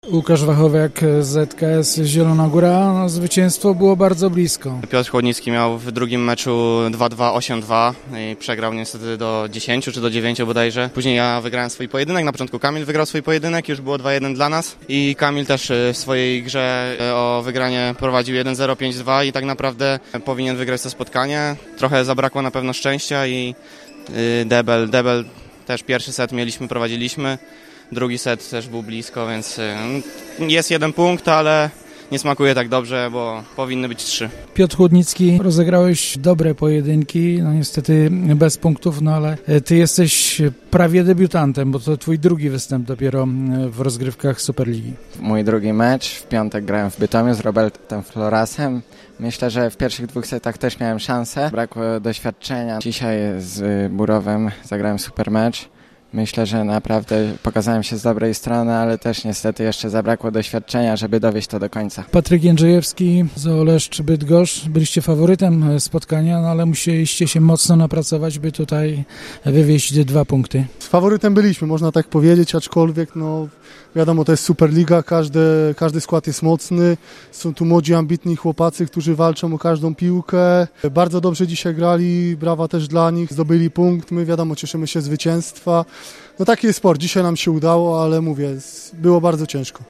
Łukasz Wachowiak z ZKS Zielona Góra, no, zwycięstwo było bardzo blisko. Piotr Chłodnicki miał w drugim meczu 2-2, 8-2 i przegrał niestety do 10 czy do 9 bodajże. Później ja wygrałem swój pojedynek, na początku Kamil wygrał swój pojedynek, już było 2-1 dla nas i Kamil też w swojej grze o wygranie prowadził 1-0, 5-2 i tak naprawdę powinien wygrać to spotkanie. Trochę zabrakło na pewno szczęścia i Debel też pierwszy set prowadziliśmy. Drugi set też był blisko, więc jest 1 punkt, ale nie smakuje tak dobrze, bo powinny być 3. Piotr Chłodnicki, rozegrałeś dobre pojedynki, no niestety bez punktów, no ale ty jesteś prawie debiutantem, bo to twój drugi występ dopiero w rozgrywkach Superligi. Mój drugi mecz, w piątek grałem w Bytomiu z Robertem Florasem. Myślę, że w pierwszych 2 setach też miałem szansę, brakło doświadczenia. Dzisiaj z Burowem zagrałem super mecz. Myślę, że naprawdę pokazałem się z dobrej strony, ale też niestety jeszcze zabrakło doświadczenia, żeby dowieść to do końca. Patryk Jędrzejewski z Oleszcz Bydgoszcz. Byliście faworytem spotkania, no ale musieliście się mocno napracować, by tutaj wywieźć 2 punkty. Z faworytem byliśmy, można tak powiedzieć, aczkolwiek no wiadomo, to jest Superliga, każdy skład jest mocny. Są tu młodzi, ambitni chłopacy, którzy walczą o każdą piłkę. Bardzo dobrze dzisiaj grali, brawa też dla nich, zdobyli punkt. My wiadomo, cieszymy się z zwycięstwa. No taki jest sport, dzisiaj nam się udało, ale mówię, było bardzo ciężko.